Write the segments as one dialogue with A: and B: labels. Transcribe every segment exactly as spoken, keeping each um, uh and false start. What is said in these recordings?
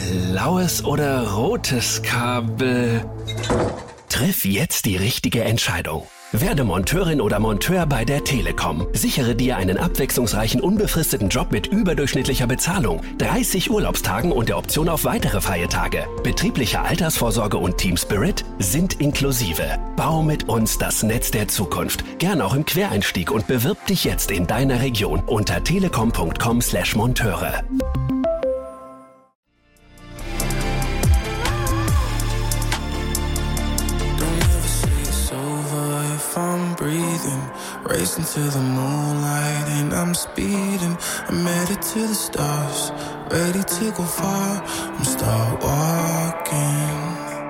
A: Blaues oder rotes Kabel? Triff jetzt die richtige Entscheidung. Werde Monteurin oder Monteur bei der Telekom. Sichere dir einen abwechslungsreichen, unbefristeten Job mit überdurchschnittlicher Bezahlung, dreißig Urlaubstagen und der Option auf weitere freie Tage. Betriebliche Altersvorsorge und Team Spirit sind inklusive. Bau mit uns das Netz der Zukunft. Gern auch im Quereinstieg und bewirb dich jetzt in deiner Region unter telekom punkt com slash Monteure.
B: I'm breathing, racing to the moonlight and I'm speeding. I'm headed to the stars, ready to go far. I'm start walking.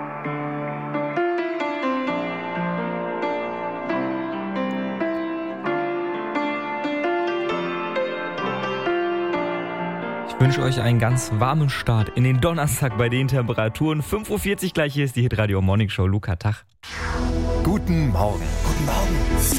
C: Ich wünsche euch einen ganz warmen Start in den Donnerstag bei den Temperaturen. fünf Uhr vierzig gleich, hier ist die Hitradio Morning Show. Luca, Tag.
D: Guten Morgen. Guten Morgen.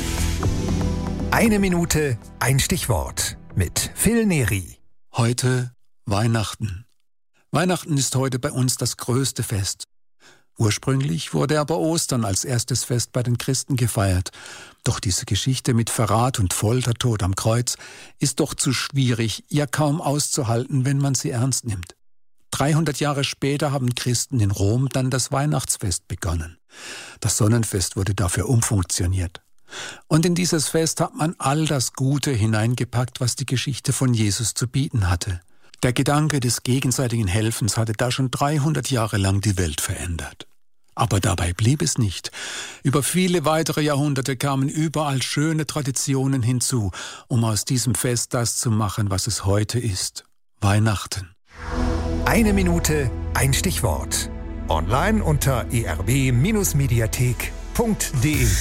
D: Eine Minute, ein Stichwort mit Phil Neri.
E: Heute Weihnachten. Weihnachten ist heute bei uns das größte Fest. Ursprünglich wurde aber Ostern als erstes Fest bei den Christen gefeiert. Doch diese Geschichte mit Verrat und Foltertod am Kreuz ist doch zu schwierig, ja kaum auszuhalten, wenn man sie ernst nimmt. dreihundert Jahre später haben Christen in Rom dann das Weihnachtsfest begonnen. Das Sonnenfest wurde dafür umfunktioniert. Und in dieses Fest hat man all das Gute hineingepackt, was die Geschichte von Jesus zu bieten hatte. Der Gedanke des gegenseitigen Helfens hatte da schon dreihundert Jahre lang die Welt verändert. Aber dabei blieb es nicht. Über viele weitere Jahrhunderte kamen überall schöne Traditionen hinzu, um aus diesem Fest das zu machen, was es heute ist: Weihnachten.
D: Eine Minute, ein Stichwort. Online unter e r b Bindestrich mediathek punkt d e.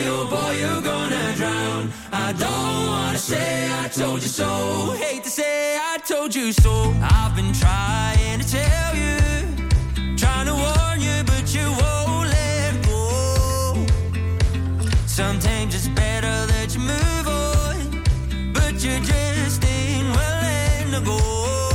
B: I don't wanna say I told you so. Hate to say told you so. I've been trying to tell you, trying to warn you, but you won't let go. Sometimes it's better that you move on, but you just ain't willing to go.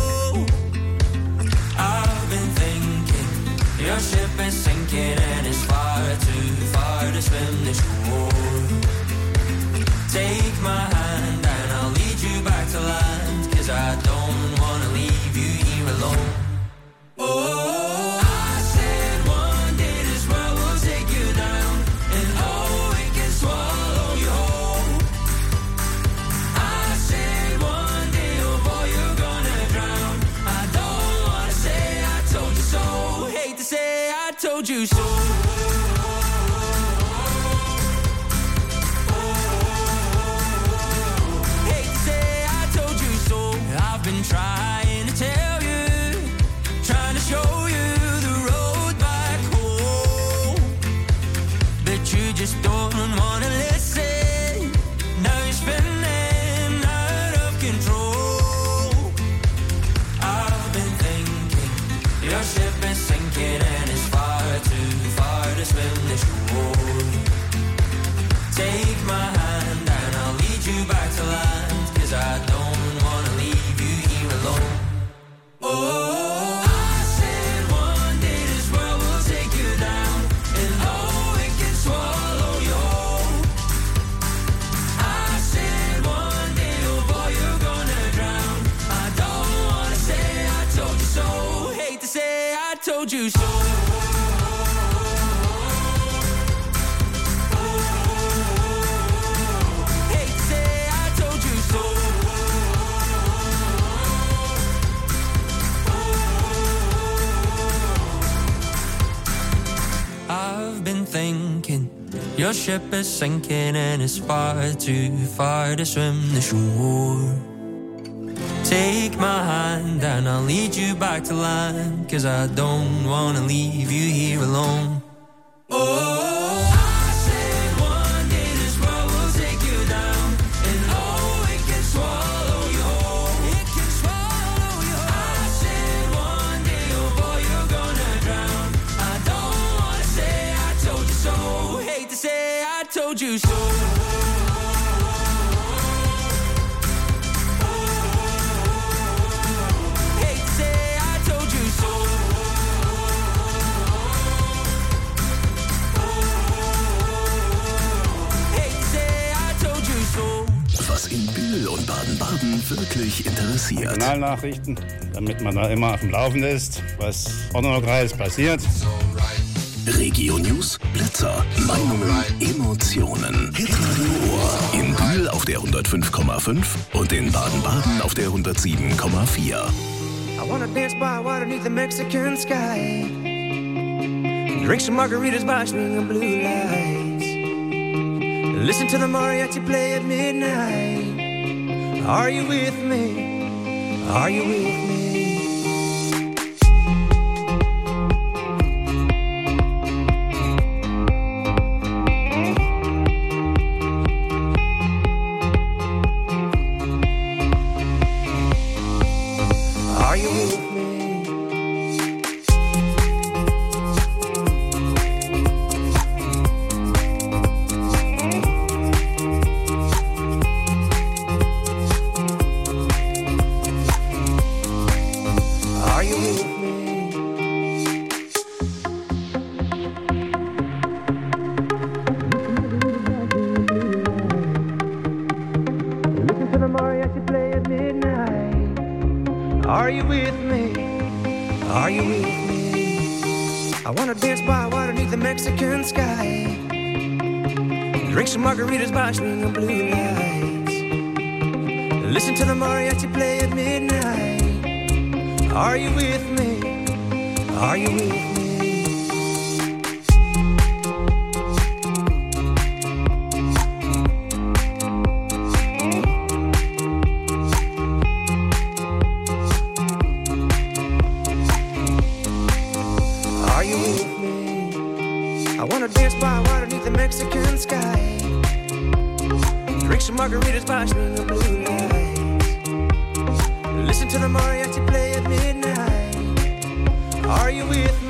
B: I've been thinking your ship is sinking and it's far too far to swim this shore. Take my hand and I'll lead you back to land, 'cause I don't wanna leave you here alone. Oh, I said one day this world will take you down, and oh, it can swallow you whole. I said one day, oh boy, you're gonna drown. I don't wanna say I told you so. Hate to say I told you so. Trying to tell you, trying to show you the road back home, but you just don't wanna listen. Now you're spinning out of control. I've been thinking your ship is sinking and it's far too far to swim the shore. Take my hand and I'll lead you back to land, 'cause I don't wanna leave you here alone. Oh, I said one day this world will take you down, and oh, it can swallow you whole. I said one day, oh boy, you're gonna drown. I don't wanna say I told you so. Hate to say I told you so. I've been thinking your ship is sinking and it's far too far to swim the shore. Take my hand and I'll lead you back to land, 'cause I don't wanna leave you here alone. Oh, told you so. Hate to say I told you so. Hate to say I told you so.
A: Was in Bühl und Baden-Baden wirklich interessiert.
F: Regionalnachrichten, damit man da immer auf dem Laufenden ist, was Ortnordkreis passiert.
A: Regio News, Blitzer, Meinungen, Emotionen. Hitradio Ohr. In Bühl auf der hundertfünf Komma fünf und in Baden-Baden auf der hundertsieben Komma vier.
G: I wanna dance by water beneath the Mexican sky. Drink some margaritas by swinging blue lights. Listen to the mariachi play at midnight. Are you with me? Are you with me? Margaritas by swinging blue lights. Listen to the mariachi play at midnight. Are you with me? Are you with me? Are you with me? I wanna dance by water beneath the Mexican sky. Drink some margaritas by swinging blue lights. Listen to the mariachi play at midnight. Are you with me?